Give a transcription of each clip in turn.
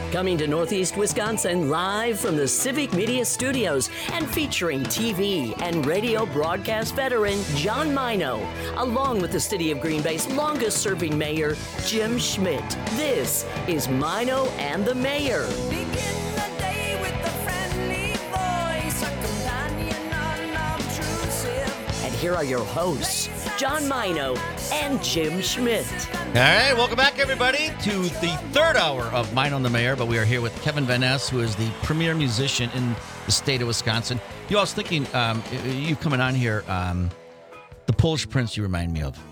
Coming to Northeast Wisconsin live from the Civic Media Studios and featuring TV and radio broadcast veteran John Mino, along with the City of Green Bay's longest-serving mayor, Jim Schmidt. This is Mino and the Mayor. Begin the day with a friendly voice, a companion unobtrusive. And here are your hosts, John Mino and Jim Schmidt. All right, welcome back, everybody, to the third hour of Mine on the Mayor. But we are here with Kevin Van Ness, who is the premier musician in the state of Wisconsin. I was thinking, you coming on here, the Polish Prince you remind me of.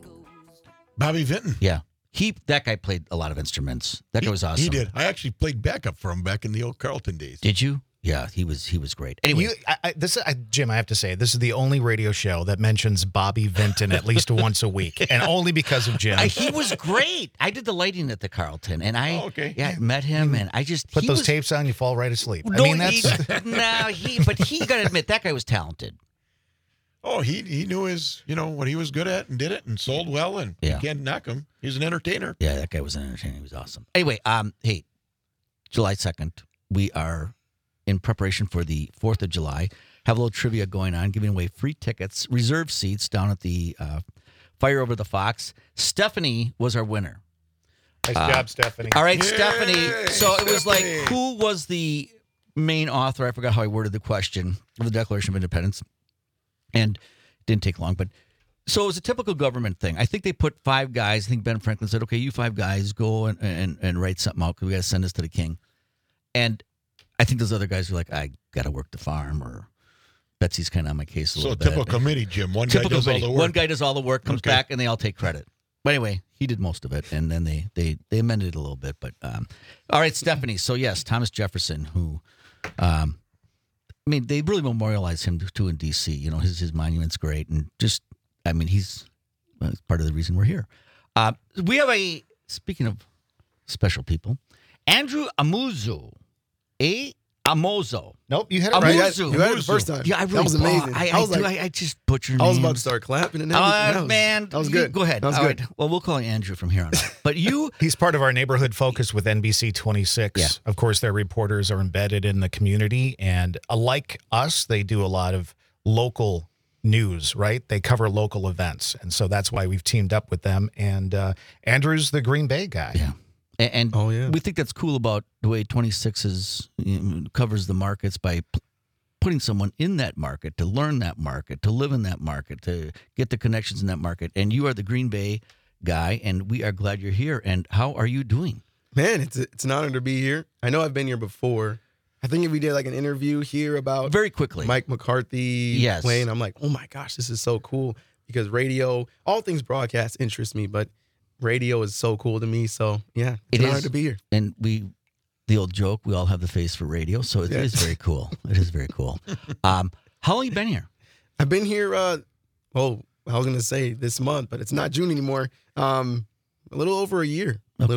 Bobby Vinton. Yeah. That guy played a lot of instruments. That guy was awesome. He did. I actually played backup for him back in the old Carlton days. Did you? Yeah, he was great. Anyway, Jim, I have to say, this is the only radio show that mentions Bobby Vinton at least once a week, and only because of Jim. he was great. I did the lighting at the Carlton, and I met him, and I just put those tapes on, you fall right asleep. But he got to admit that guy was talented. Oh, he knew what he was good at and did it and sold well, and you can't knock him. He's an entertainer. Yeah, that guy was an entertainer. He was awesome. Anyway, hey, July 2nd, we are in preparation for the 4th of July. Have a little trivia going on, giving away free tickets, reserved seats down at the Fire Over the Fox. Stephanie was our winner. Nice job, Stephanie. All right, Yay, Stephanie. So it was like, who was the main author? I forgot how I worded the question of the Declaration of Independence. And it didn't take long, but so it was a typical government thing. I think they put 5 guys. I think Ben Franklin said, okay, you 5 guys go and write something out because we got to send this to the king. And I think those other guys were like, I got to work the farm, or Betsy's kind of on my case a little bit. So typical committee, Jim. One guy does all the work. One guy does all the work, comes back, and they all take credit. But anyway, he did most of it, and then they amended it a little bit. But all right, Stephanie. So yes, Thomas Jefferson, who, they really memorialized him too in D.C. You know, his monument's great, and just, he's part of the reason we're here. We have speaking of special people, Andrew Amuzu. Amozo. Nope, you had it right. You had it the first time. Yeah, I really that was amazing. I just butchered names. I was about to start clapping and everything. That was good. Go ahead. That was All good. right. Well, we'll call you Andrew from here on out. But he's part of our neighborhood focus with NBC 26. Yeah. Of course, their reporters are embedded in the community, and like us, they do a lot of local news, right? They cover local events, and so that's why we've teamed up with them. And Andrew's the Green Bay guy. Yeah. And we think that's cool about the way 26 covers the markets by putting someone in that market to learn that market, to live in that market, to get the connections in that market. And you are the Green Bay guy, and we are glad you're here. And how are you doing? Man, it's an honor to be here. I know I've been here before. I think if we did like an interview here about very quickly Mike McCarthy playing, I'm like, oh my gosh, this is so cool, because radio, all things broadcast interest me, but radio is so cool to me. So yeah, it's an honor to be here. And the old joke, we all have the face for radio, so it is very cool. It is very cool. How long you been here? I've been here, I was going to say this month, but it's not June anymore. A little over a year.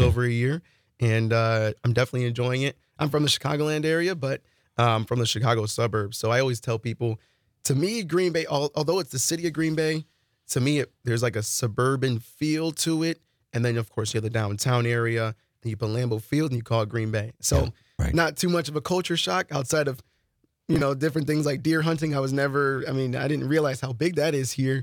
And I'm definitely enjoying it. I'm from the Chicagoland area, but from the Chicago suburbs. So I always tell people, to me, Green Bay, although it's the city of Green Bay, to me, there's like a suburban feel to it. And then, of course, you have the downtown area, and you put Lambeau Field, and you call it Green Bay. So not too much of a culture shock outside of, different things like deer hunting. I didn't realize how big that is here.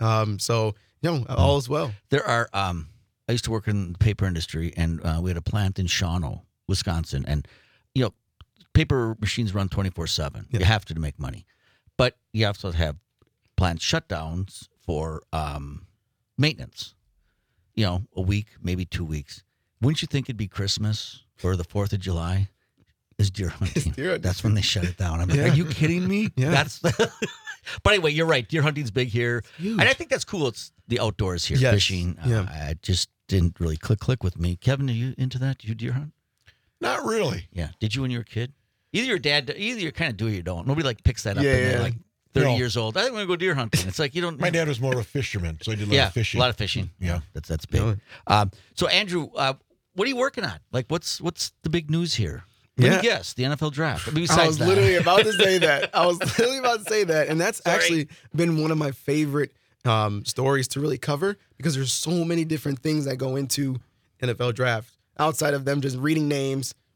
All is well. There are, I used to work in the paper industry, and we had a plant in Shawano, Wisconsin. And, paper machines run 24/7. You have to make money. But you have to have plant shutdowns for maintenance. A week, maybe 2 weeks. Wouldn't you think it'd be Christmas or the 4th of July? Is deer hunting. That's when they shut it down. I'm like, are you kidding me? Yeah. But anyway, you're right. Deer hunting's big here. And I think that's cool. It's the outdoors here, fishing. I just didn't really click with me. Kevin, are you into that? Do you deer hunt? Not really. Yeah. Did you when you were a kid? Either you kind of do or you don't. Nobody picks that up Yeah, and they're yeah. like 30 years old. I think we're going to go deer hunting. It's like you don't. My dad was more of a fisherman, so he did a lot of fishing. A lot of fishing. Yeah. That's big. So Andrew, what are you working on? Like, what's the big news here? Let me guess, the NFL draft. I was literally about to say that. And that's actually been one of my favorite stories to really cover, because there's so many different things that go into NFL draft outside of them just reading names,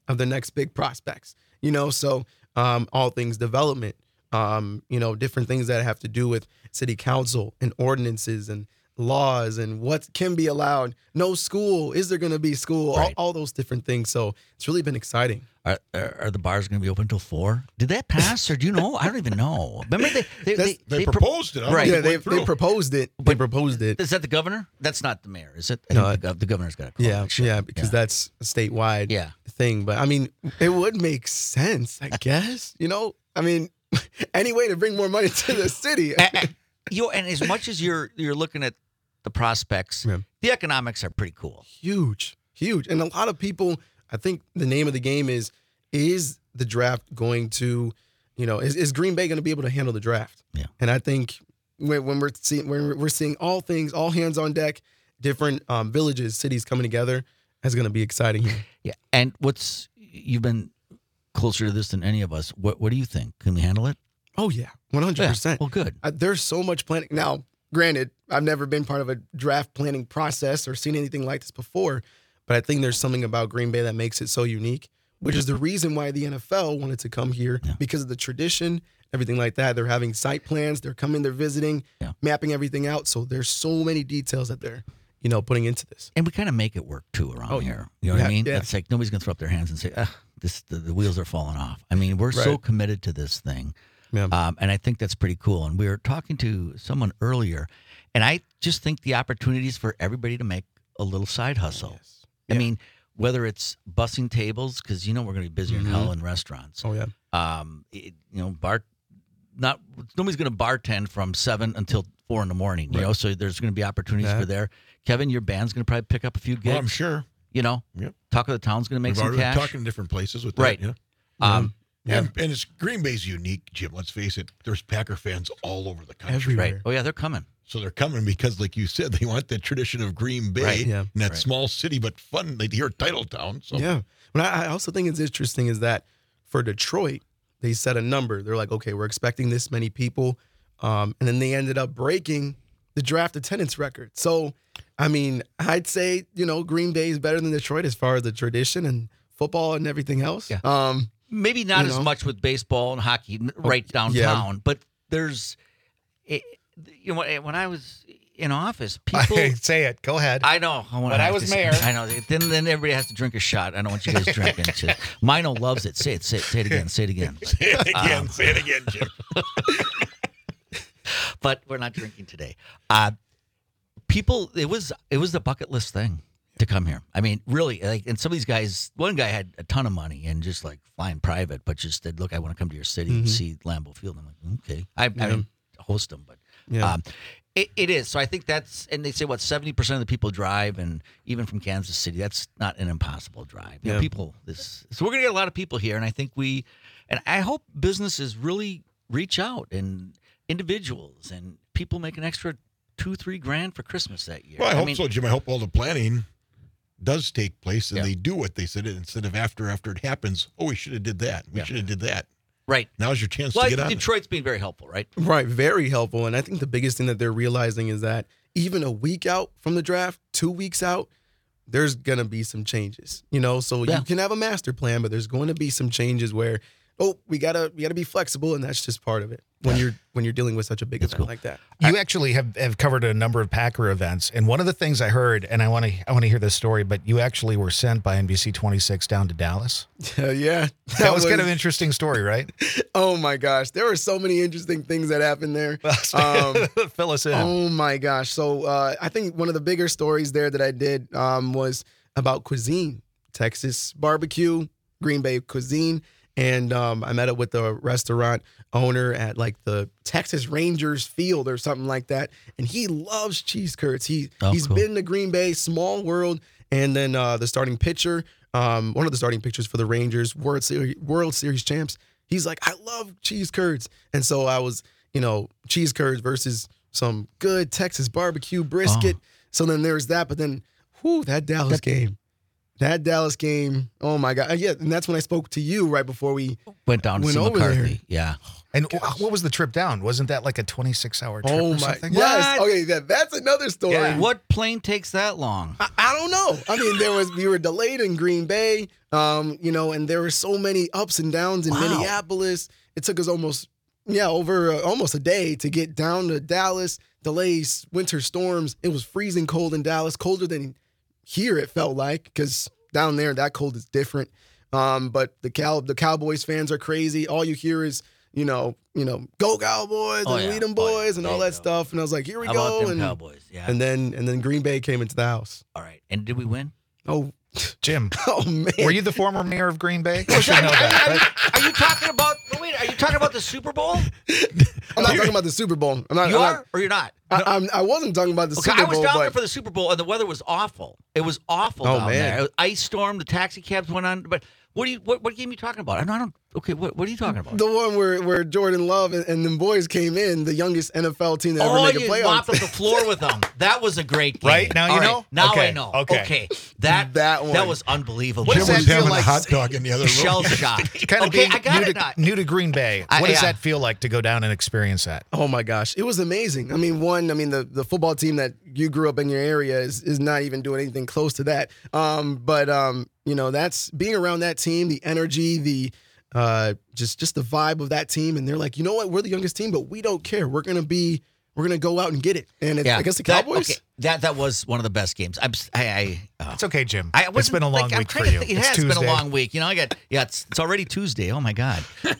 of the next big prospects. So all things development, different things that have to do with city council and ordinances and laws and what can be allowed. No school. Is there going to be school? Right. All those different things. So it's really been exciting. Are the bars going to be open until 4? Did that pass, or do you know? I don't even know. Remember They proposed it. I don't Right. think Yeah, it they went through. proposed it. They proposed it. Is that the governor? That's not the mayor, is it? I No, think the governor's got to call Yeah, that shit. yeah, because that's a statewide Yeah. thing. But I mean, it would make sense, I guess. I mean, any way to bring more money to the city. And as much as you're looking at the prospects, Yeah. the economics are pretty cool. Huge. And a lot of people, I think the name of the game is the draft going to, is Green Bay going to be able to handle the draft? Yeah. And I think when we're seeing all things, all hands on deck, different villages, cities coming together, that's going to be exciting here. Yeah. And you've been closer to this than any of us. What do you think? Can we handle it? Oh yeah, 100%. Well, good. There's so much planning. Now, granted, I've never been part of a draft planning process or seen anything like this before, but I think there's something about Green Bay that makes it so unique, which is the reason why the NFL wanted to come here because of the tradition, everything like that. They're having site plans. They're coming, they're visiting, mapping everything out. So there's so many details that they're, putting into this. And we kind of make it work too around here. You know what I mean? It's like nobody's going to throw up their hands and say, the wheels are falling off. I mean, we're so committed to this thing. Yeah. And I think that's pretty cool. And we were talking to someone earlier, and I just think the opportunities for everybody to make a little side hustle. Yes. I mean, whether it's bussing tables, because we're going to be busier than hell in restaurants. Oh yeah. Nobody's going to bartend from 7 until 4 in the morning. So there's going to be opportunities for there. Kevin, your band's going to probably pick up a few gigs. Well, I'm sure. Talk of the Town's going to make We've some already cash. been talking to different places with that. Right. And it's Green Bay's unique, Jim. Let's face it. There's Packer fans all over the country. Everywhere. Right. Oh yeah, they're coming. So they're coming because, like you said, they want the tradition of Green Bay Right. Yeah. in that small city, but fun. They hear Titletown. So Yeah. But I also think it's interesting is that for Detroit, they set a number. They're like, okay, we're expecting this many people. And then they ended up breaking the draft attendance record. So, I mean, I'd say, Green Bay is better than Detroit as far as the tradition and football and everything else. Yeah. Maybe not as much with baseball and hockey right downtown, but there's, when I was in office, people Say it. Go ahead. I know. When I was mayor. I know. Then everybody has to drink a shot. I don't want you guys drinking. Mino loves it. Say it again. Say it again. say it again, Jim. But we're not drinking today. People, it was the bucket list thing to come here. I mean, really, and some of these guys, one guy had a ton of money and just flying private, but just said, look, I want to come to your city and see Lambeau Field. I'm like, okay. I mean, host them, but it is. So I think that's, and they say 70% of the people drive, and even from Kansas City, that's not an impossible drive. So we're going to get a lot of people here, and I think and I hope businesses really reach out, and individuals and people make an extra $2-3 grand for Christmas that year. Well, I hope so, Jim. I hope all the planning does take place and they do what they said instead of after it happens. Oh, we should have did that. We should have did that. Right. Now's your chance Well, to I get think on. Detroit's being very helpful, right? Right. Very helpful. And I think the biggest thing that they're realizing is that even a week out from the draft, 2 weeks out, there's going to be some changes, so you can have a master plan, but there's going to be some changes where, we gotta be flexible, and that's just part of it when you're dealing with such a big event like that. You actually have covered a number of Packer events, and one of the things I heard, and I want to hear this story, but you actually were sent by NBC 26 down to Dallas. Yeah, That was kind of an interesting story, right? Oh my gosh, there were so many interesting things that happened there. Fill us in. Oh my gosh. So I think one of the bigger stories there that I did was about cuisine, Texas barbecue, Green Bay cuisine. And I met up with the restaurant owner at the Texas Rangers field or something like that. And he loves cheese curds. He's cool. been to Green Bay, small world. And then the starting pitcher, one of the starting pitchers for the Rangers, World Series champs, he's like, I love cheese curds. And so I was, cheese curds versus some good Texas barbecue brisket. So then there's that. But then, that Dallas game. that Dallas game, oh my God. Yeah, and that's when I spoke to you right before we Went down to Went see over McCarthy. there. Yeah. And what was the trip down? Wasn't that like a 26-hour trip Oh or my something? yes. What? Okay, that's another story. Yeah. What plane takes that long? I don't know. I mean, we were delayed in Green Bay, and there were so many ups and downs in Wow. Minneapolis. It took us almost a day to get down to Dallas. Delays, winter storms. It was freezing cold in Dallas, colder than here it felt like, because down there that cold is different. But the Cowboys fans are crazy. All you hear is go Cowboys Oh, and yeah. lead them Oh, yeah. boys and There all you that go. stuff. And I was like, here we How go. about them And Cowboys? Yeah. and then Green Bay came into the house. All right. And did we win? Oh, Jim, oh man. were you the former mayor of Green Bay? You should know that, right? Are you talking about? Wait, are you talking about the Super Bowl? I'm not talking about the Super Bowl. I'm not. You I'm are, not- or you're not? I wasn't talking about the Okay, Super I was Bowl, down there but for the Super Bowl, and the weather was awful. It was awful Oh, down man. there. It was ice storm. The taxi cabs went on. But what game are you talking about? I don't. Okay, what are you talking about? the one where Jordan Love and them boys came in, the youngest NFL team to ever make a you playoff. mopped up the floor with them. That was a great game. Right? Now you All know? Now Okay, I know. okay. That That one. That was unbelievable. What Jim does that was feel having like? a hot dog in the other room. Shell shocked. Kind of Okay, being I got it. new to Green Bay. I- What does yeah. that feel like to go down and experience that? Oh my gosh, it was amazing. I mean, the football team that you grew up in your area is not even doing anything close to that. That's being around that team, the energy, the just the vibe of that team, and they're like, you know what, we're the youngest team, but we don't care. We're gonna go out and get it. And it's against the Cowboys. That was one of the best games. It's okay, Jim. I It's been a long I'm week trying for to you. think- It It's has Tuesday. been a long week. It's already Tuesday. Oh my God.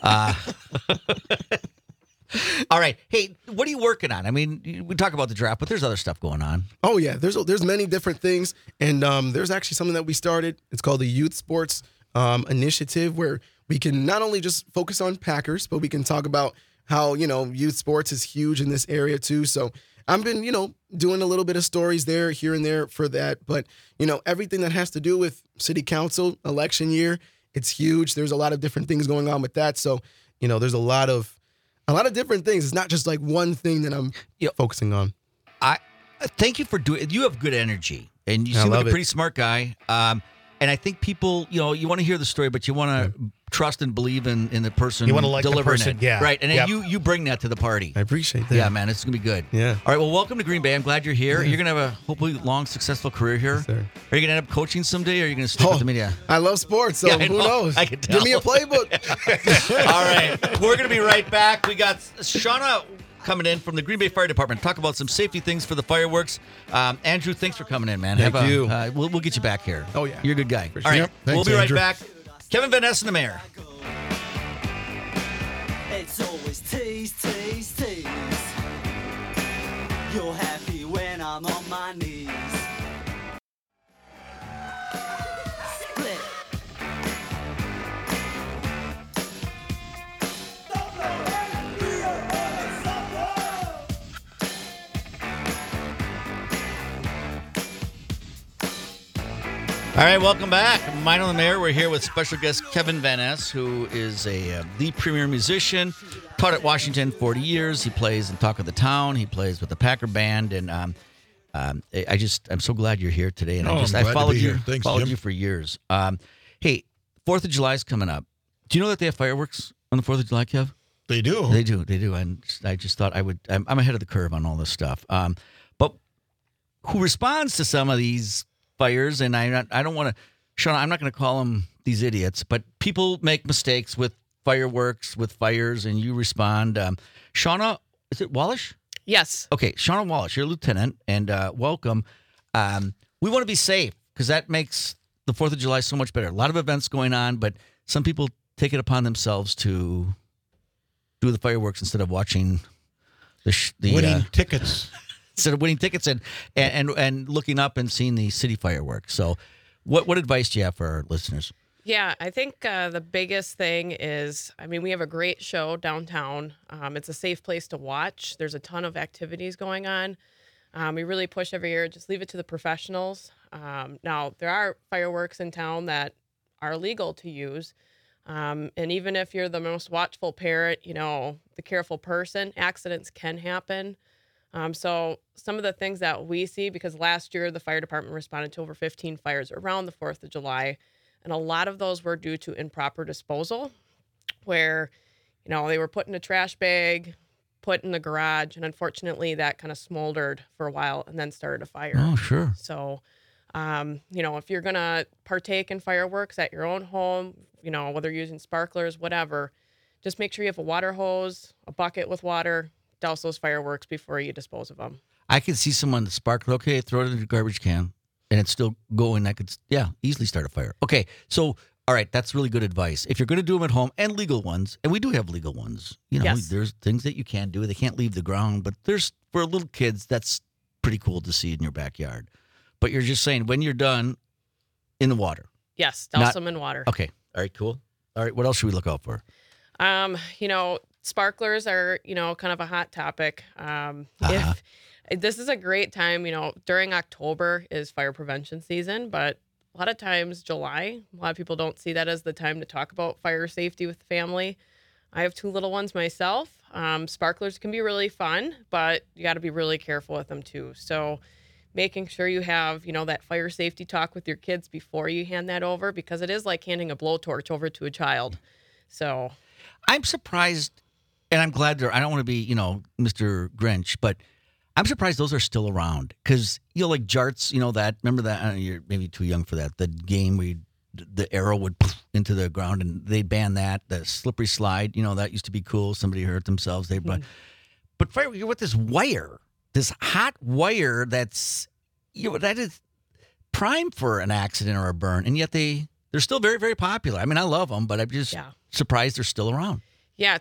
All right. Hey, what are you working on? I mean, we talk about the draft, but there's other stuff going on. Oh yeah, there's many different things, and there's actually something that we started. It's called the Youth Sports Initiative, where we can not only just focus on Packers, but we can talk about how youth sports is huge in this area too. So I've been doing a little bit of stories there, here and there for that, but everything that has to do with city council election year, it's huge. There's a lot of different things going on with that. So there's a lot of different things. It's not just like one thing that I'm focusing on. I thank you for doing. You have good energy, and you I seem like love a it. pretty smart guy. And I think people, you want to hear the story, but you want to trust and believe in the person. You wanna like the delivering person, it. yeah. Right. And Yep. then you bring that to the party. I appreciate that. Yeah, man, it's gonna be good. Yeah. All right. Well, welcome to Green Bay. I'm glad you're here. You're gonna have a hopefully long, successable career here. Yes, sir. Are you gonna end up coaching someday, or are you gonna stick with the media? I love sports, so Yeah, I who know. knows? I can Give me a tell. playbook. All right. We're gonna be right back. We got Shauna coming in from the Green Bay Fire Department. Talk about some safety things for the fireworks. Andrew, thanks for coming in, man. Thank you. We'll get you back here. Oh, yeah. You're a good guy. For All right. sure. We'll Thanks, be right Andrew. back. Kevin Van Ness and the mayor. It's always tease, tease, tease. You're happy when I'm on my knees. Split. All right, welcome back. Mine on the Mayor. We're here with special guest Kevin Van Ness, who is the premier musician. Taught at Washington 40 years. He plays in Talk of the Town. He plays with the Packer Band, and I'm so glad you're here today. And Oh, I'm I glad to followed be you, here. Thanks, followed Jim. you for years. Hey, 4th of July is coming up. Do you know that they have fireworks on the 4th of July, Kev? They do. They do. And I just thought I would. I'm ahead of the curve on all this stuff. But who responds to some of these fires? And I don't want to, Shauna, I'm not going to call them these idiots, but people make mistakes with fireworks, with fires, and you respond. Shauna, is it Wallish? Yes. Okay, Shauna Wallish, you're a lieutenant, and welcome. We want to be safe because that makes the 4th of July so much better. A lot of events going on, but some people take it upon themselves to do the fireworks instead of watching the Winning tickets. instead of winning tickets and looking up and seeing the city fireworks. So, what advice do you have for our listeners? Yeah, I think the biggest thing is, we have a great show downtown. It's a safe place to watch. There's a ton of activities going on. We really push every year, just leave it to the professionals. Now, there are fireworks in town that are legal to use. And even if you're the most watchful parent, the careful person, accidents can happen. So some of the things that we see, because last year the fire department responded to over 15 fires around the 4th of July, and a lot of those were due to improper disposal, where, they were put in a trash bag, put in the garage, and unfortunately that kind of smoldered for a while and then started a fire. Oh, sure. So, if you're going to partake in fireworks at your own home, whether you're using sparklers, whatever, just make sure you have a water hose, a bucket with water, douse those fireworks before you dispose of them. I could see someone that sparkle. Okay, throw it in the garbage can, and it's still going. That could, easily start a fire. Okay, so all right, that's really good advice. If you're going to do them at home, and legal ones, and we do have legal ones. Yes. There's things that you can do. They can't leave the ground, but there's for little kids. That's pretty cool to see in your backyard. But you're just saying when you're done, in the water. Yes, douse them in water. Okay. All right. Cool. All right. What else should we look out for? Sparklers are, kind of a hot topic. If this is a great time, during October is fire prevention season, but a lot of times July, a lot of people don't see that as the time to talk about fire safety with the family. I have 2 little ones myself. Sparklers can be really fun, but you got to be really careful with them too. So making sure you have, that fire safety talk with your kids before you hand that over, because it is like handing a blowtorch over to a child. So I'm surprised, and I'm glad I don't want to be, Mr. Grinch, but I'm surprised those are still around. Because, like Jarts, remember that? I don't know, you're maybe too young for that. The game where the arrow would into the ground, and they banned that. The slippery slide, that used to be cool. Somebody hurt themselves. But fire, you're with this wire, this hot wire that's, that is prime for an accident or a burn. And yet they're still very, very popular. I mean, I love them, but I'm just surprised they're still around. Yeah,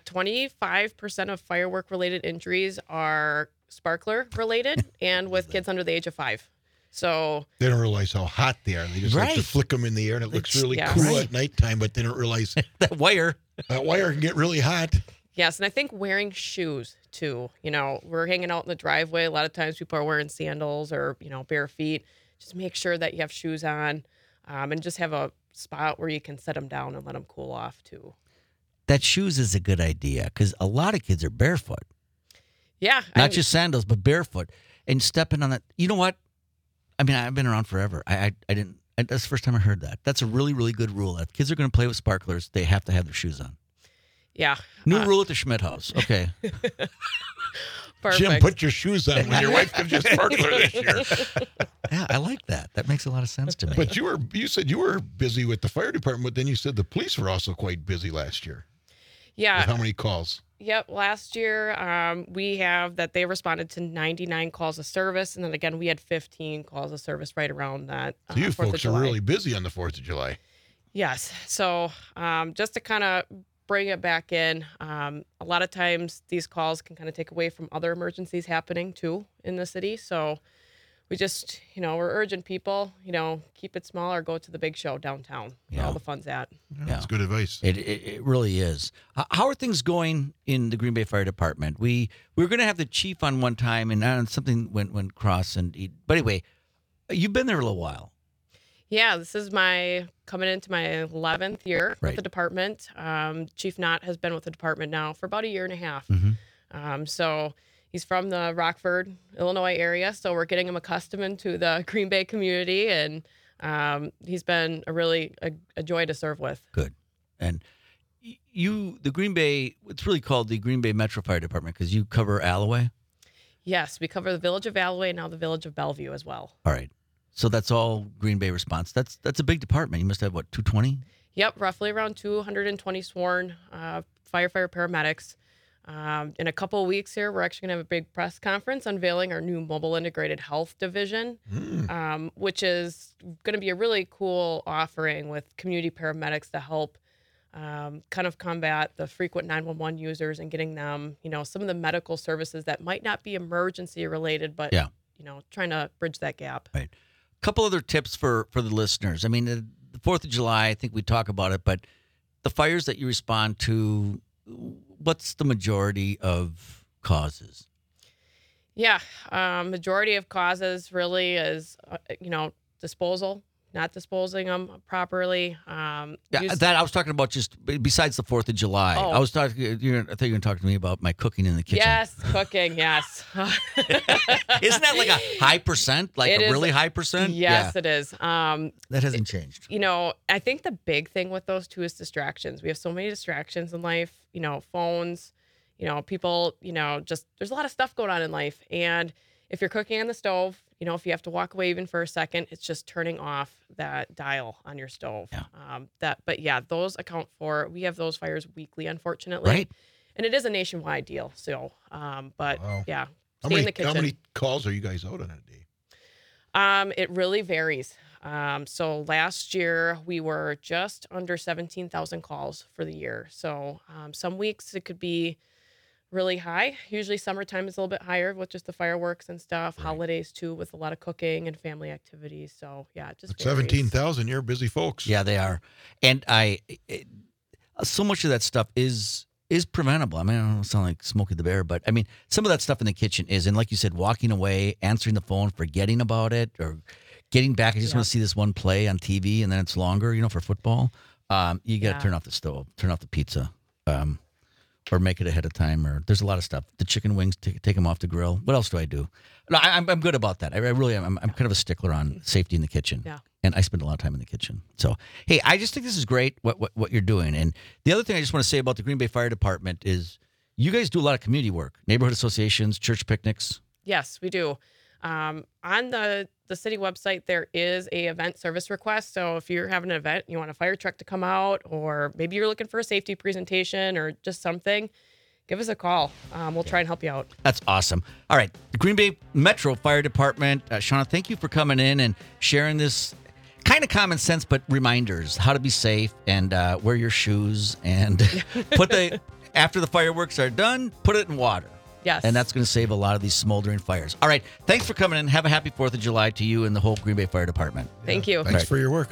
25% of firework-related injuries are sparkler-related and with kids under the age of 5. So they don't realize how hot they are. They just like to flick them in the air, and it looks really cool at nighttime, but they don't realize that wire can get really hot. Yes, and I think wearing shoes, too. We're hanging out in the driveway. A lot of times people are wearing sandals or, bare feet. Just make sure that you have shoes on and just have a spot where you can set them down and let them cool off, too. That shoes is a good idea because a lot of kids are barefoot. Yeah. Not just sandals, but barefoot. And stepping on that. You know what? I mean, I've been around forever. I didn't. That's the first time I heard that. That's a really, really good rule. If kids are going to play with sparklers, they have to have their shoes on. Yeah. New rule at the Schmidt house. Okay. Perfect. Jim, put your shoes on when your wife gives you a sparkler this year. Yeah, I like that. That makes a lot of sense to me. But you said you were busy with the fire department, but then you said the police were also quite busy last year. Yeah. With how many calls? Yep. Last year, we have that they responded to 99 calls of service. And then again, we had 15 calls of service right around that. So you 4th of folks are July. really busy on the 4th of July. Yes. So just to kind of bring it back in, a lot of times these calls can kind of take away from other emergencies happening too in the city. So we just, we're urging people, keep it small or go to the big show downtown where all the fun's at. Yeah, that's good advice. It really is. How are things going in the Green Bay Fire Department? We were going to have the chief on one time, and something went cross. But anyway, you've been there a little while. Yeah, this is coming into my 11th year with the department. Chief Knott has been with the department now for about a year and a half. Mm-hmm. So he's from the Rockford, Illinois area, so we're getting him accustomed to the Green Bay community, and he's been a joy to serve with. Good. And the Green Bay, it's really called the Green Bay Metro Fire Department because you cover Alloway? Yes, we cover the village of Alloway and now the village of Bellevue as well. All right. So that's all Green Bay response. That's a big department. You must have, 220? Yep, roughly around 220 sworn firefighter paramedics. In a couple of weeks here, we're actually going to have a big press conference unveiling our new mobile integrated health division, which is going to be a really cool offering with community paramedics to help kind of combat the frequent 911 users and getting them, some of the medical services that might not be emergency related, but, trying to bridge that gap. Right. A couple other tips for the listeners. I mean, the 4th of July, I think we talk about it, but the fires that you respond to, what's the majority of causes? Yeah, majority of causes really is, disposal, not disposing them properly. Yeah, Use- that I was talking about just besides the 4th of July. Oh. I was talking. I thought you were going to talk to me about my cooking in the kitchen. yes, cooking, yes. Isn't that like a high percent? Like It a is- really high percent? Yes, it is. That hasn't changed. You know, I think the big thing with those two is distractions. We have so many distractions in life, you know, phones, you know, people, you know, just there's a lot of stuff going on in life. And if you're cooking on the stove, you know, if you have to walk away even for a second, it's just turning off that dial on your stove. Yeah. But yeah, those account for, we have those fires weekly, unfortunately. Right. And it is a nationwide deal. So, but Wow. yeah, How stay in many, the kitchen. how many calls are you guys out on a day? It really varies. So last year we were just under 17,000 calls for the year. So some weeks it could be really high. Usually summertime is a little bit higher with just the fireworks and stuff. Holidays too, with a lot of cooking and family activities. So yeah, it just At varies. 17,000, you're busy folks. Yeah, they are, and so much of that stuff is preventable. I mean, I don't sound like Smokey the Bear, but I mean, some of that stuff in the kitchen is, and like you said, walking away, answering the phone, forgetting about it, or getting back. I just want to see this one play on TV, and then it's longer, you know, for football. You got to Yeah. turn off the stove, turn off the pizza, or make it ahead of time. Or there's a lot of stuff. The chicken wings, take them off the grill. What else do I do? No, I'm good about that. I really am. I'm kind of a stickler on safety in the kitchen. Yeah. And I spend a lot of time in the kitchen. So, hey, I just think this is great what you're doing. And the other thing I just want to say about the Green Bay Fire Department is you guys do a lot of community work, neighborhood associations, church picnics. Yes, we do. On the city website, there is a event service request. So if you're having an event, you want a fire truck to come out, or maybe you're looking for a safety presentation or just something, give us a call. We'll try and help you out. That's awesome. All right, the Green Bay Metro Fire Department. Shauna, thank you for coming in and sharing this kind of common sense, but reminders how to be safe and wear your shoes and after the fireworks are done, put it in water. Yes. And that's going to save a lot of these smoldering fires. All right. Thanks for coming in. Have a happy 4th of July to you and the whole Green Bay Fire Department. Thank you. Thanks for your work.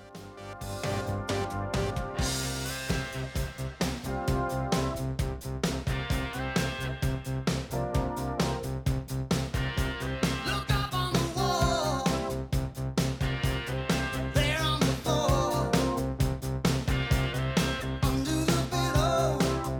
Look up on the wall, there on the floor, under the pillow,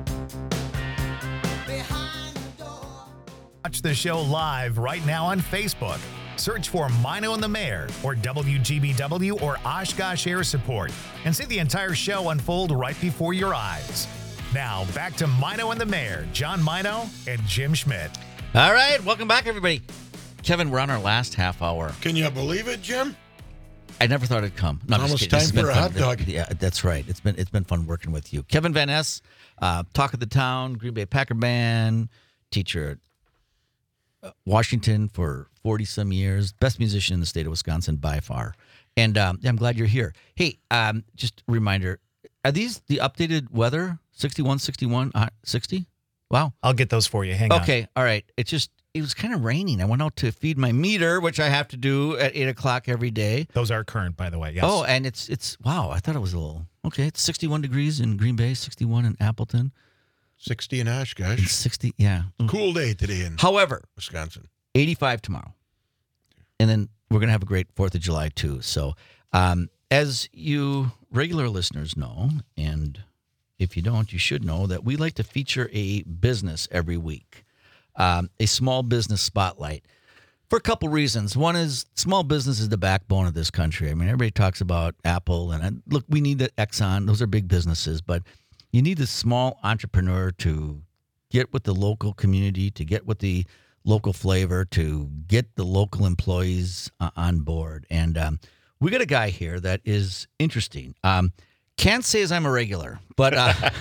behind the door. Watch the show live right now on Facebook. Search for Mino and the Mayor or WGBW or Oshkosh Air Support and see the entire show unfold right before your eyes. Now, back to Mino and the Mayor, John Mino and Jim Schmidt. All right. Welcome back, everybody. Kevin, we're on our last half hour. Can you believe it, Jim? I never thought it'd come. No, I'm just Almost kidding. This has time been for a fun. hot dog. Yeah, that's right. It's been fun working with you. Kevin Van Ness, Talk of the Town, Green Bay Packer Band, teacher at Washington for 40-some years, best musician in the state of Wisconsin by far. And I'm glad you're here. Hey, just a reminder, are these the updated weather? 61, 61, 60? Wow. I'll get those for you. Hang on. Okay, all right. It was kind of raining. I went out to feed my meter, which I have to do at 8 o'clock every day. Those are current, by the way. Yes. Oh, and it's wow. I thought it was a little okay. It's 61 degrees in Green Bay, 61 in Appleton, 60 in and Oshkosh. 60. Yeah. Cool day today in However, Wisconsin. 85 tomorrow, and then we're gonna have a great 4th of July too. So, as you regular listeners know, and if you don't, you should know that we like to feature a business every week, a small business spotlight. For a couple reasons. One is small business is the backbone of this country. I mean, everybody talks about Apple, and look, we need the Exxon. Those are big businesses, but you need the small entrepreneur to get with the local community, to get with the local flavor, to get the local employees on board. And we got a guy here that is interesting. Can't say as I'm a regular, but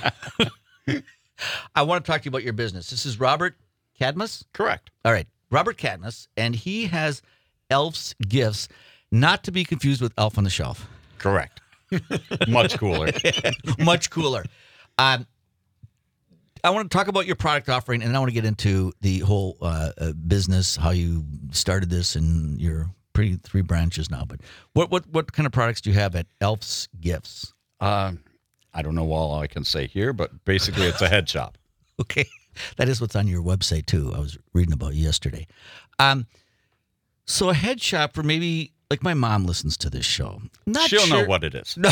I want to talk to you about your business. This is Robert Cadmus? Correct. All right. Robert Cadmus, and he has Elf's Gifts, not to be confused with Elf on the Shelf. Correct. Much cooler. Much cooler. I want to talk about your product offering, and I want to get into the whole business, how you started this, and your pretty 3 branches now. But what kind of products do you have at Elf's Gifts? I don't know all I can say here, but basically it's a head shop. Okay, that is what's on your website too. I was reading about you yesterday. So a head shop for maybe like my mom listens to this show. Not She'll know sure- what it is.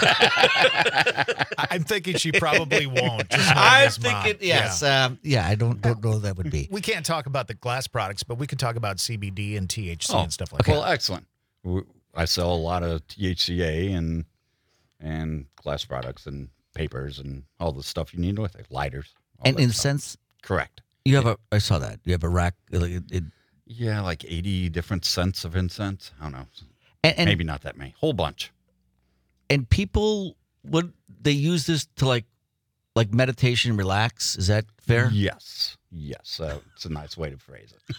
I'm thinking she probably won't. Just knowing I'm his mom. thinking, yes. Yeah. I don't know what that would be. We can't talk about the glass products, but we can talk about CBD and THC and stuff like Well, that. excellent. I sell a lot of THCA and glass products and papers and all the stuff you need with it, lighters. all And that in a stuff. sense, Correct. you have I saw that. You have a rack. Yeah, like 80 different scents of incense. I don't know. And Maybe not that many. Whole bunch. And people, would they use this to like meditation, relax? Is that fair? Yes. Yes. It's a nice way to phrase it.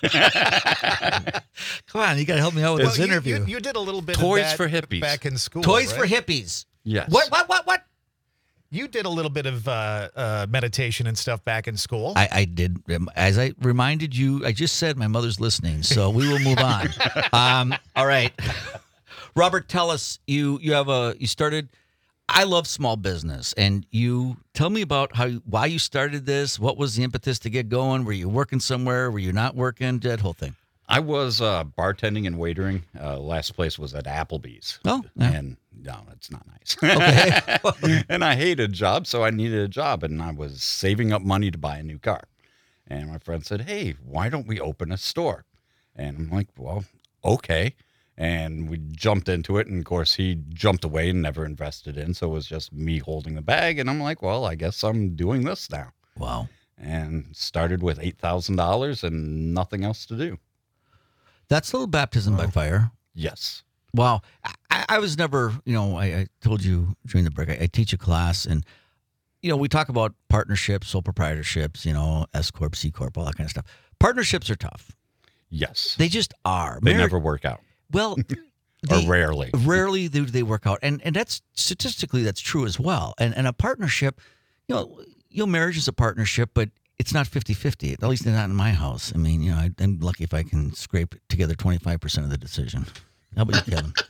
Come on, you got to help me out with Well, this interview. You did a little bit Toys of that for hippies. back in school. Toys for right? hippies. Yes. What? You did a little bit of meditation and stuff back in school. I did. As I reminded you, I just said my mother's listening, so we will move on. All right, Robert, tell us you started. I love small business, and you tell me about why you started this. What was the impetus to get going? Were you working somewhere? Were you not working? That whole thing. I was bartending and waitering. Last place was at Applebee's. Oh, yeah. And no, it's not nice. Okay. And I hated a job, so I needed a job, and I was saving up money to buy a new car. And my friend said, "Hey, why don't we open a store?" And I'm like, "Well, okay." And we jumped into it, and of course he jumped away and never invested in, so it was just me holding the bag. And I'm like, "Well, I guess I'm doing this now." Wow. And started with $8,000 and nothing else to do. That's a little baptism by fire. Yes. Wow. I was never, I told you during the break, I teach a class, and, we talk about partnerships, sole proprietorships, S Corp, C Corp, all that kind of stuff. Partnerships are tough. Yes. They just are. They never work out. Well, Or rarely. Rarely do they work out. And that's statistically, that's true as well. And a partnership, marriage is a partnership, but it's not 50-50, at least not in my house. I mean, I'm lucky if I can scrape together 25% of the decision. How about you, Kevin?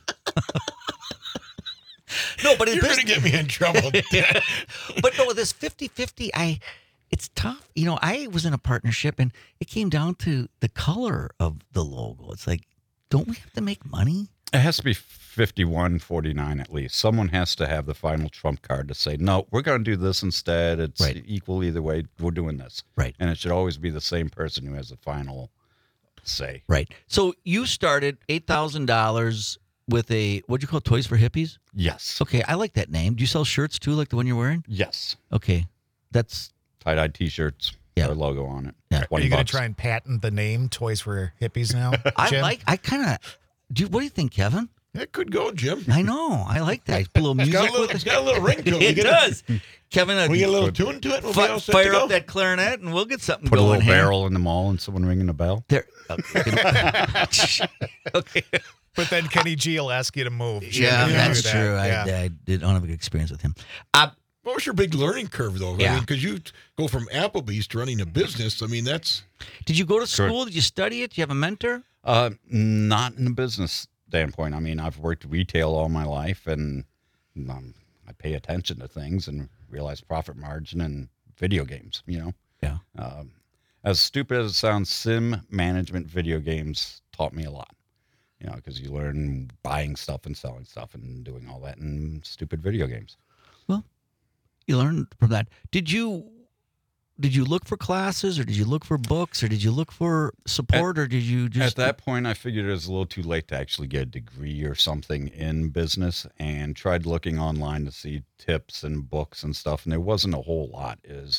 No, but You're going to get me in trouble. But no, this 50-50, it's tough. I was in a partnership, and it came down to the color of the logo. It's like, don't we have to make money? It has to be 51-49 at least. Someone has to have the final trump card to say, no, we're going to do this instead. It's Right. equal either way. We're doing this. Right. And it should always be the same person who has the final say. Right. So you started $8,000 with what'd you call it, Toys for Hippies? Yes. Okay, I like that name. Do you sell shirts too, like the one you're wearing? Yes. Okay, that's Tie-dye T-shirts. Yeah. Our logo on it. Yeah. Are 20 you going to bucks. try and patent the name Toys for Hippies now, Jim? I kind of. What do you think, Kevin? That could go, Jim. I know. I like that. Put a little music with It's it. got a little ring to it. It does. Kevin, We get a little tune to it. We'll be all set to fire go. up that clarinet, and we'll get something Put a going little here. barrel in the mall and someone ringing a bell. There. Okay. Okay. But then Kenny G will ask you to move. Jim, Yeah, you do that's that. true. Yeah. I don't have a good experience with him. What was your big learning curve, though? Yeah. I mean, because you go from Applebee's to running a business. I mean, that's Did you go to Sure. school? Did you study it? Do you have a mentor? Not in a business standpoint. I mean, I've worked retail all my life, and I pay attention to things and realize profit margin and video games, Yeah. As stupid as it sounds, sim management video games taught me a lot, because you learn buying stuff and selling stuff and doing all that in stupid video games. You learned from that. Did you look for classes, or did you look for books, or did you look for support, or did you just At that point, I figured it was a little too late to actually get a degree or something in business, and tried looking online to see tips and books and stuff, and there wasn't a whole lot.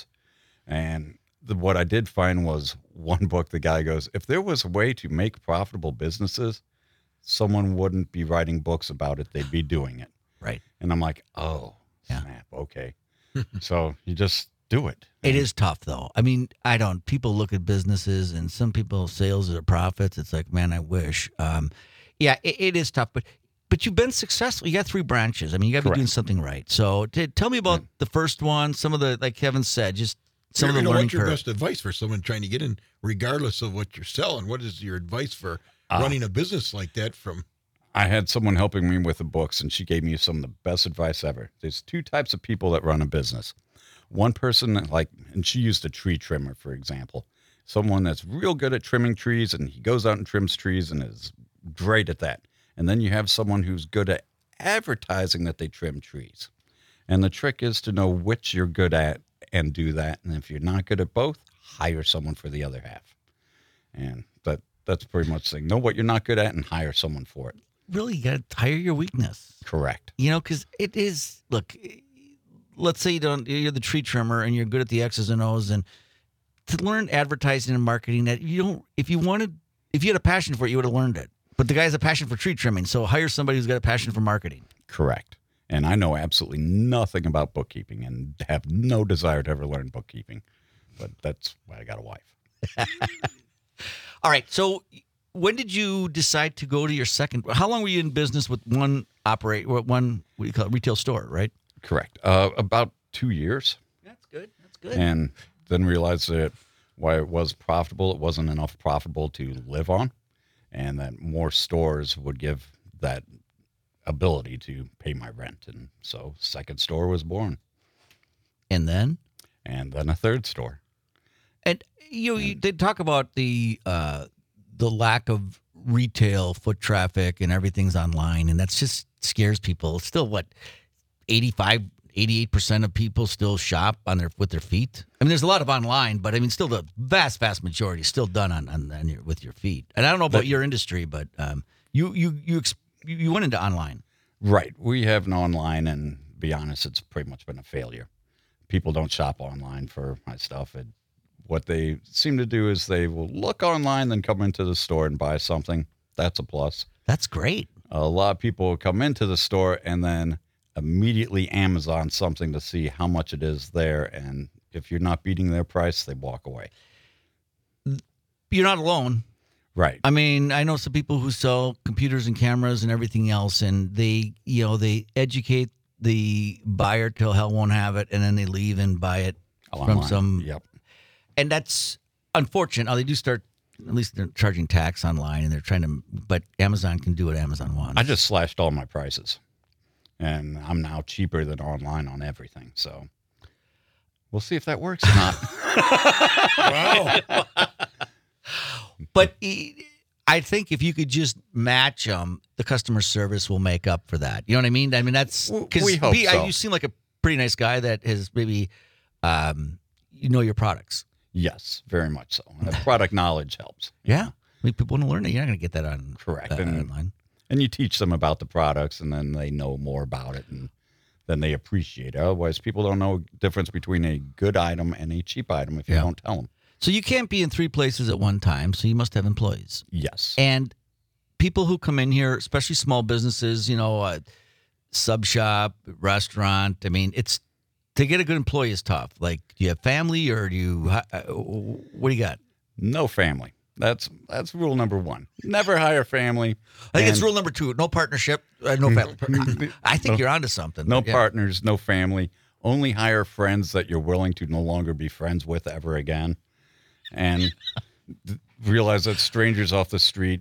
What I did find was one book. The guy goes, if there was a way to make profitable businesses, someone wouldn't be writing books about it. They'd be doing it. right? And I'm like, oh, Yeah. snap. Okay. So you just do it. It is tough, though. I mean, people look at businesses, and some people, sales or profits. It's like, man, I wish. Yeah, it is tough, but you've been successful. You got 3 branches. I mean, you got to be Correct. doing something right. So tell me about the first one, some of the, like Kevin said, just some of the learning what's your curve. best advice for someone trying to get in, regardless of what you're selling? What is your advice for running a business like that? I had someone helping me with the books, and she gave me some of the best advice ever. There's 2 types of people that run a business. One person, and she used a tree trimmer, for example. Someone that's real good at trimming trees, and he goes out and trims trees and is great at that. And then you have someone who's good at advertising that they trim trees. And the trick is to know which you're good at and do that. And if you're not good at both, hire someone for the other half. And that's pretty much the thing. Know what you're not good at and hire someone for it. Really, you got to hire your weakness. Correct. You know, because it is, look, let's say you're the tree trimmer and you're good at the X's and O's, and to learn advertising and marketing, that if you had a passion for it, you would have learned it. But the guy has a passion for tree trimming, so hire somebody who's got a passion for marketing. Correct. And I know absolutely nothing about bookkeeping and have no desire to ever learn bookkeeping. But that's why I got a wife. All right. So when did you decide to go to your second? How long were you in business with one retail store, right? Correct. About 2 years. That's good. That's good. And then realized that while it was profitable, it wasn't enough profitable to live on, and that more stores would give that ability to pay my rent. And so second store was born. And then a third store. And you did talk about the lack of retail foot traffic and everything's online, and that's just scares people. It's still 88% of people still shop with their feet. I mean, there's a lot of online, but I mean, still the vast majority is still done with your feet. And I don't know about your industry, but you went into online. Right. We have an online, and to be honest, it's pretty much been a failure. People don't shop online for my stuff. What they seem to do is they will look online, then come into the store and buy something. That's a plus. That's great. A lot of people will come into the store and then immediately Amazon something to see how much it is there. And if you're not beating their price, they walk away. You're not alone. Right. I mean, I know some people who sell computers and cameras and everything else, and they educate the buyer till hell won't have it, and then they leave and buy it online. From some. Yep. And that's unfortunate. Now, they do start, at least they're charging tax online, and they're trying to, but Amazon can do what Amazon wants. I just slashed all my prices, and I'm now cheaper than online on everything. So we'll see if that works or not. Wow. But I think if you could just match them, the customer service will make up for that. You know what I mean? I mean, that's because we hope so. You seem like a pretty nice guy that has maybe, your products. Yes, very much so. Product knowledge helps. Yeah. I mean, people want to learn it. You're not going to get that on Correct. Online. And you teach them about the products, and then they know more about it, and then they appreciate it. Otherwise, people don't know the difference between a good item and a cheap item if you don't tell them. So you can't be in 3 places at one time, so you must have employees. Yes. And people who come in here, especially small businesses, sub shop, restaurant, I mean, to get a good employee is tough. Like, do you have family, or what do you got? No family. That's rule number 1. Never hire family. I think it's rule number 2. No partnership, no family. I think you're onto something. No partners, no family. Only hire friends that you're willing to no longer be friends with ever again. And realize that strangers off the street,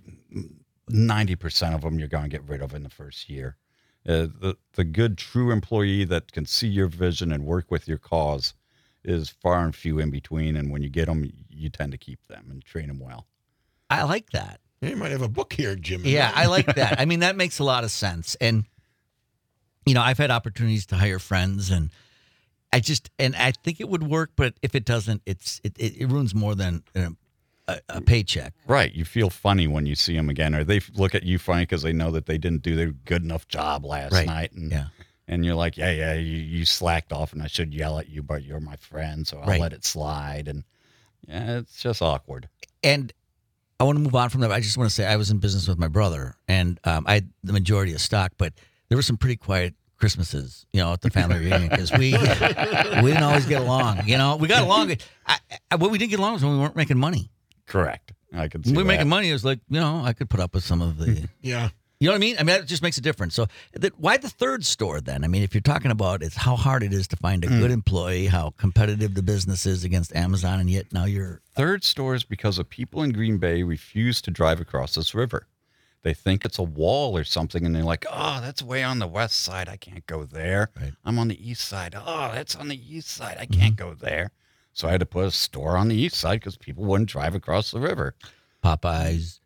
90% of them you're going to get rid of in the first year. The good, true employee that can see your vision and work with your cause is far and few in between. And when you get them, you tend to keep them and train them well. I like that. You might have a book here, Jim. Yeah, I like that. I mean, that makes a lot of sense. And, I've had opportunities to hire friends, and I think it would work, but if it doesn't, it ruins more than a paycheck. Right. You feel funny when you see them again, or they look at you funny because they know that they didn't do their good enough job last night. And you're like, you slacked off, and I should yell at you, but you're my friend, so I'll let it slide. And it's just awkward. And I want to move on from that. I just want to say I was in business with my brother, and I had the majority of stock, but there were some pretty quiet Christmases, at the family reunion, because we didn't always get along. We got along. What we didn't get along was when we weren't making money. Correct. I could see when we were that. making money, it was like, I could put up with some of the. Yeah. You know what I mean? I mean, that just makes a difference. So why the third store then? I mean, if you're talking about it's how hard it is to find a good employee, how competitive the business is against Amazon, and yet now you're. Third store is because of people in Green Bay refuse to drive across this river. They think it's a wall or something, and they're like, oh, that's way on the west side. I can't go there. Right. I'm on the east side. Oh, that's on the east side. I can't go there. So I had to put a store on the east side because people wouldn't drive across the river. Popeyes,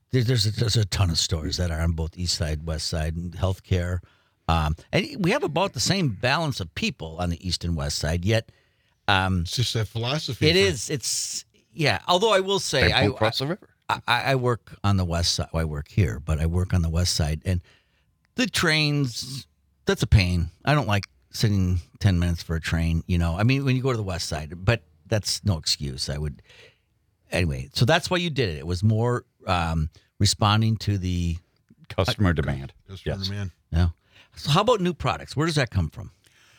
There's a ton of stores that are on both east side, west side, and healthcare. And we have about the same balance of people on the east and west side, yet It's just that philosophy. it is. It's yeah. Although I will say, They won't cross the river. I work on the west side. Well, I work here, but I work on the west side, and the trains. That's a pain. I don't like sitting 10 minutes for a train. I mean, when you go to the west side, but that's no excuse. I would anyway. So that's why you did it. It was more responding to the Customer demand. Just Yes. for the man. yeah. So how about new products? Where does that come from?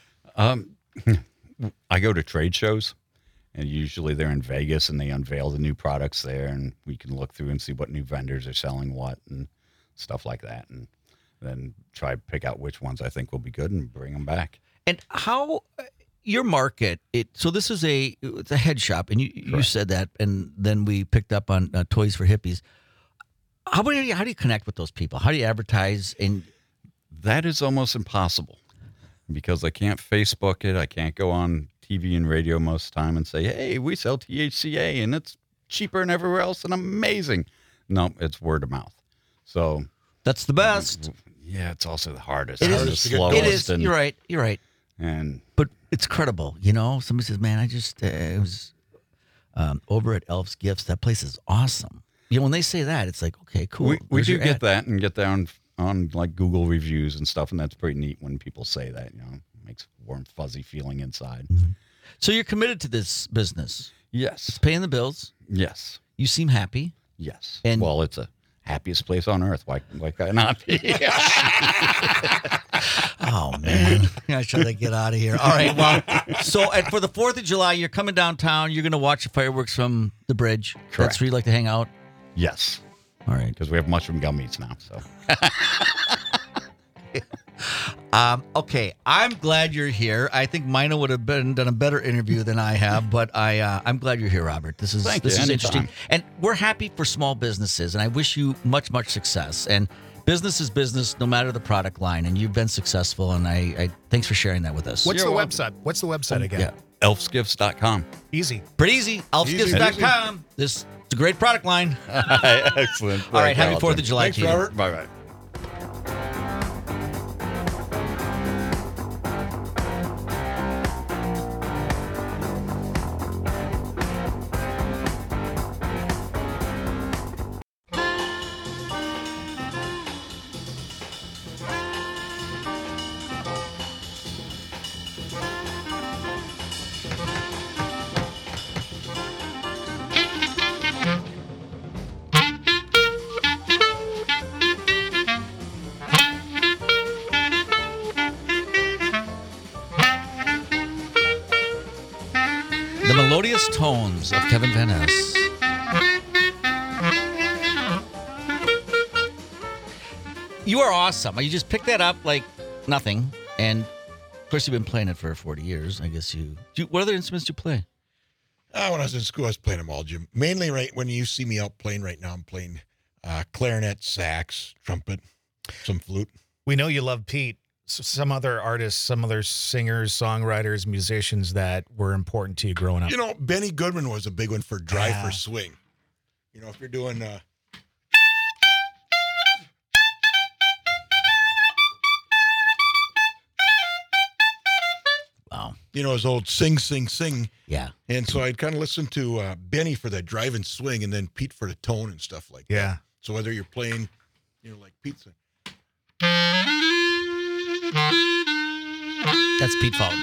I go to trade shows, and usually they're in Vegas, and they unveil the new products there, and we can look through and see what new vendors are selling what and stuff like that, and then try to pick out which ones I think will be good and bring them back. And how your market? So this is it's a head shop, and you said that, and then we picked up on Toys for Hippies. How do you connect with those people? How do you advertise? And That is almost impossible because I can't Facebook it. I can't go on TV and radio most of the time and say, hey, we sell THCA and it's cheaper than everywhere else and amazing. No, it's word of mouth. So that's the best. yeah, it's also the hardest. It and is. the slowest. It is. And, You're right. You're right. And But it's credible. Somebody says, "Man, I just it was over at Elf's Gifts. That place is awesome." When they say that, it's like, okay, cool. we Where's do your get ad? that and get down on like Google reviews and stuff. And that's pretty neat when people say that, it makes a warm, fuzzy feeling inside. So you're committed to this business. Yes. It's paying the bills. Yes. You seem happy. Yes. And- well, it's a happiest place on earth. Why could I not be? Oh man, I should I get out of here. All right, well, so for the 4th of July, you're coming downtown. You're going to watch the fireworks from the bridge. That's Correct. where you like to hang out. Yes. All right. Because we have mushroom gummies now. So Okay, I'm glad you're here. I think Mino would have done a better interview than I have, but I'm glad you're here, Robert. This is Thank you. interesting, Anytime. and we're happy for small businesses, and I wish you much success. And business is business, no matter the product line, and you've been successful. And I thanks for sharing that with us. What's You're the welcome. website? What's the website again? Yeah. elfsgifts.com. Easy. Pretty easy. Elfsgifts.com. This is a great product line. Excellent. All right, happy 4th of July Thanks, to you. Robert. Bye-bye. The melodious tones of Kevin Van Ness. You are awesome. You just picked that up like nothing. And of course, you've been playing it for 40 years. I guess what other instruments do you play? When I was in school, I was playing them all, Jim. Mainly right when you see me out playing right now, I'm playing clarinet, sax, trumpet, some flute. We know you love Pete. Some other artists, some other singers, songwriters, musicians that were important to you growing up. Benny Goodman was a big one for Drive Yeah. for Swing. If you're doing Wow. his old sing, sing, sing. Yeah. And so I'd kind of listen to Benny for that drive and swing, and then Pete for the tone and stuff like that. Yeah. So whether you're playing, like pizza. That's Pete Fountain.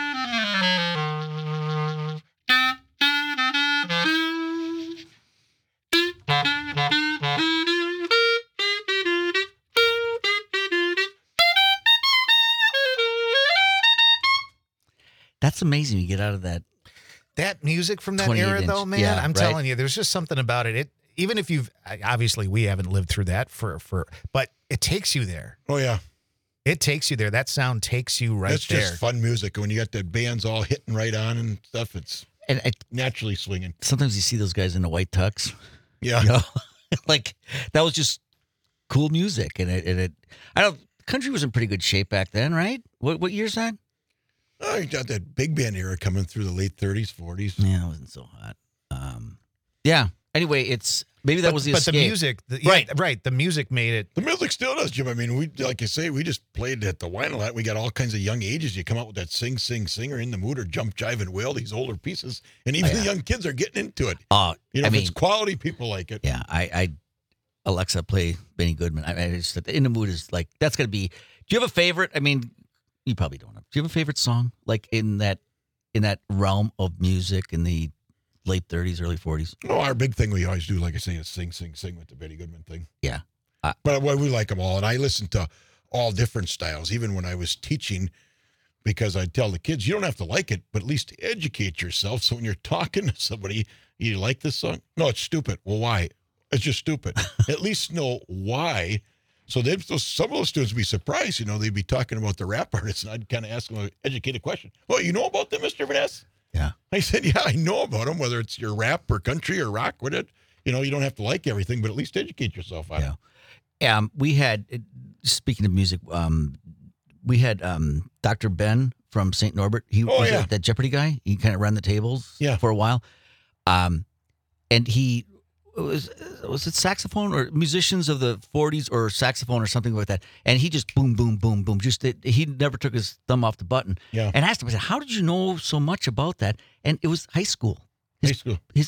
That's amazing. You get out of that. That music from that 28 era, though, inch. man, Yeah, I'm right. telling you, there's just something about it. Even if obviously we haven't lived through that but it takes you there. Oh, yeah. It takes you there. That sound takes you right That's there. just fun music. When you got the bands all hitting right on and stuff, it's And naturally swinging. sometimes you see those guys in the white tux. Yeah. Like that was just cool music. And country was in pretty good shape back then, right? What year's that? Oh, you got that big band era coming through the late 30s, 40s. Yeah, it wasn't so hot. Yeah. Anyway, it's maybe that was the but escape. the music, right. The music made it. The music still does, Jim. I mean, we like you say, we just played at the wine a lot. We got all kinds of young ages. You come out with that sing, singer in the mood or jump, jive, and wail. These older pieces, and even the young kids are getting into it. You know, I if mean, it's quality, people like it. Yeah, I Alexa, play Benny Goodman. I just In the Mood is like, that's gonna be. Do you have a favorite? I mean, you probably don't have. Do you have a favorite song like in that realm of music in the late 30s, early 40s? No, our big thing we always do, like I say, is sing with the Benny Goodman thing. Yeah. But we like them all, and I listen to all different styles, even when I was teaching, because I tell the kids, you don't have to like it, but at least educate yourself. So when you're talking to somebody, you like this song? No, it's stupid. Well, why? It's just stupid. At least know why. So some of those students would be surprised, they'd be talking about the rap artists, and I'd kind of ask them an educated question. Well, you know about them, Mr. Vanessa? Yeah. I said, yeah, I know about them, whether it's your rap or country or rock, you don't have to like everything, but at least educate yourself on it. We had, speaking of music, we had Dr. Ben from St. Norbert. He was that Jeopardy guy. He kind of ran the tables for a while. And he was it saxophone or musicians of the 40s or saxophone or something like that. And he just boom, boom, boom, boom. He never took his thumb off the button. Yeah. And asked him, I said, how did you know so much about that? And it was high school. His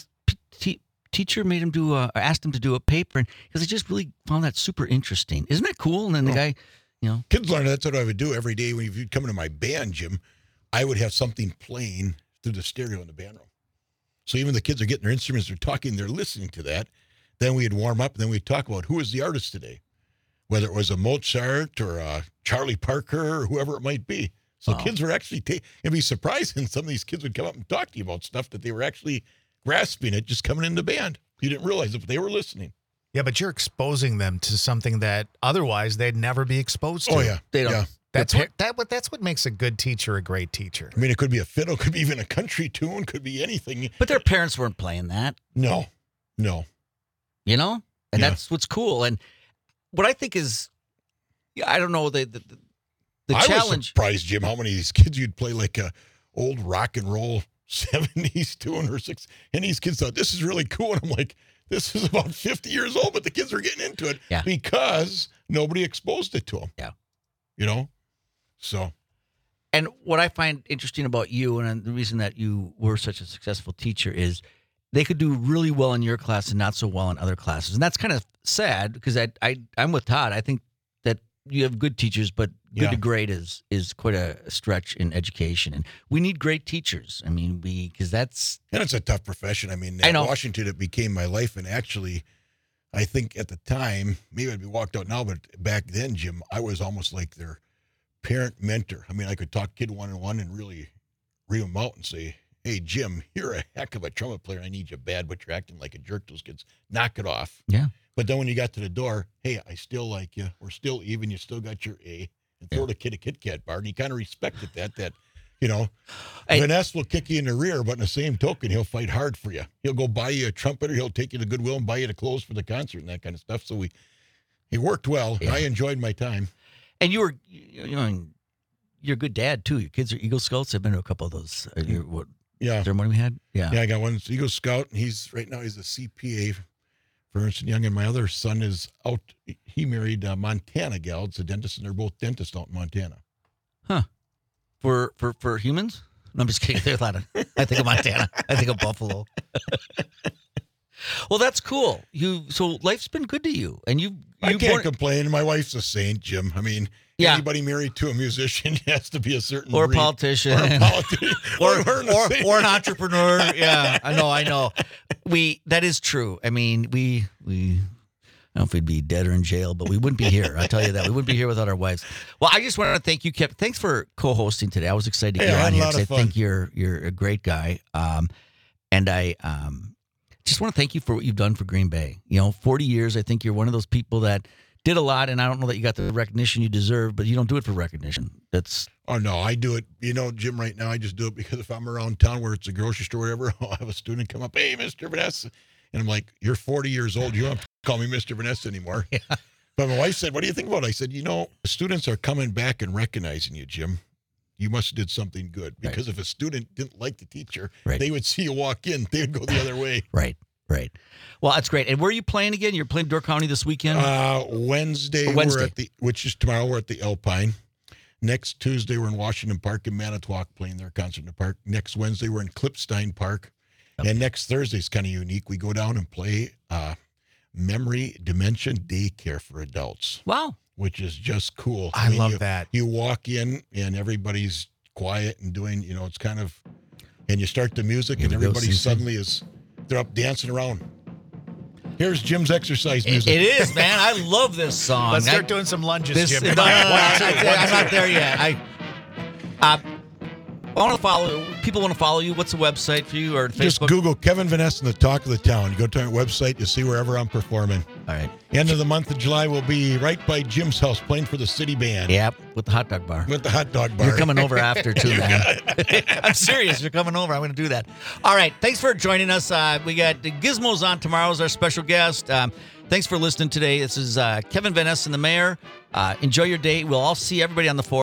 teacher made him asked him to do a paper, because I just really found that super interesting. Isn't that cool? And then the guy, kids learn. That's what I would do every day. When you'd come into my band, Jim, I would have something playing through the stereo in the band room. So even the kids are getting their instruments, they're talking, they're listening to that. Then we'd warm up, and then we'd talk about who was the artist today, whether it was a Mozart or a Charlie Parker or whoever it might be. So kids were actually, it'd be surprising. Some of these kids would come up and talk to you about stuff that they were actually grasping it just coming in the band. You didn't realize it, but they were listening. Yeah, but you're exposing them to something that otherwise they'd never be exposed to. Oh, yeah. They don't. Yeah. That's what makes a good teacher a great teacher. I mean, it could be a fiddle, could be even a country tune, could be anything. But their parents weren't playing that. No. And that's what's cool. And what I think is, I don't know, the I challenge. was surprised, Jim, how many of these kids you'd play like a old rock and roll 70s tune or 60s. And these kids thought, this is really cool. And I'm like, this is about 50 years old, but the kids are getting into it because nobody exposed it to them. Yeah. So. And what I find interesting about you, and the reason that you were such a successful teacher, is they could do really well in your class and not so well in other classes. And that's kind of sad, because I'm with Todd. I think that you have good teachers, but good to great is quite a stretch in education. And we need great teachers. I mean, because that's... And it's a tough profession. I mean, I know. In Washington, it became my life. And actually, I think at the time, maybe I'd be walked out now, but back then, Jim, I was almost like their parent mentor. I mean, I could talk kid one-on-one and really ream them out and say, hey, Jim, you're a heck of a trumpet player. I need you bad, but you're acting like a jerk to those kids. Knock it off. Yeah. But then when you got to the door, hey, I still like you. We're still even. You still got your A. And throw the kid a Kit Kat bar. And he kind of respected that, Vanessa will kick you in the rear, but in the same token, he'll fight hard for you. He'll go buy you a trumpeter. He'll take you to Goodwill and buy you the clothes for the concert and that kind of stuff. So he worked well. Yeah. I enjoyed my time. And you're a good dad, too. Your kids are Eagle Scouts. I've been to a couple of those. Ceremony we had? Yeah. Yeah, I got one Eagle Scout, and he's right now he's a CPA for Ernst & Young, and my other son is out. He married a Montana gal. It's a dentist, and they're both dentists out in Montana. Huh. For humans? No, I'm just kidding. There's a lot of, I think of Montana. I think of Buffalo. Well, that's cool. So life's been good to you, and I can't complain. My wife's a saint, Jim. I mean, anybody married to a musician has to be a certain or a breed. Politician, or an entrepreneur. Yeah, I know. That is true. I mean, we I don't know if we'd be dead or in jail, but we wouldn't be here. I'll tell you that. We wouldn't be here without our wives. Well, I just want to thank you, Kip. Thanks for co-hosting today. I was excited to get on here because I think you're a great guy. And I just want to thank you for what you've done for Green Bay. 40 years, I think you're one of those people that did a lot, and I don't know that you got the recognition you deserve, but you don't do it for recognition. Oh, no, I do it. Jim, right now, I just do it because if I'm around town where it's a grocery store or whatever, I'll have a student come up, hey, Mr. Vanessa. And I'm like, you're 40 years old. You don't have to call me Mr. Vanessa anymore. Yeah. But my wife said, what do you think about it? I said, students are coming back and recognizing you, Jim. You must have did something good. Because if a student didn't like the teacher, they would see you walk in. They would go the other way. Right. Right. Well, that's great. And where are you playing again? You're playing Door County this weekend? Wednesday, Wednesday. we're at which is tomorrow, we're at the Alpine. Next Tuesday, we're in Washington Park in Manitowoc playing their concert in the park. Next Wednesday, we're in Klipstein Park. And next Thursday is kind of unique. We go down and play Memory Dementia Daycare for adults, Wow. which is just cool. I love that. You walk in and everybody's quiet and doing, it's kind of, and you start the music and everybody suddenly they're up dancing around. Here's Jim's exercise music. It is, man. I love this song. Let's start doing some lunges, Jim. No, I'm not there yet. I want to follow. People want to follow you. What's the website for you or Facebook? Just Google Kevin Van Essen, the talk of the town. You go to our website, you see wherever I'm performing. All right. End of the month of July, we'll be right by Jim's house playing for the city band. Yep, with the hot dog bar. With the hot dog bar. You're coming over after, too, man. I'm serious. You're coming over. I'm going to do that. All right. Thanks for joining us. We got Gizmos on tomorrow as our special guest. Thanks for listening today. This is Kevin Van Essen, the mayor. Enjoy your day. We'll all see everybody on the 4th.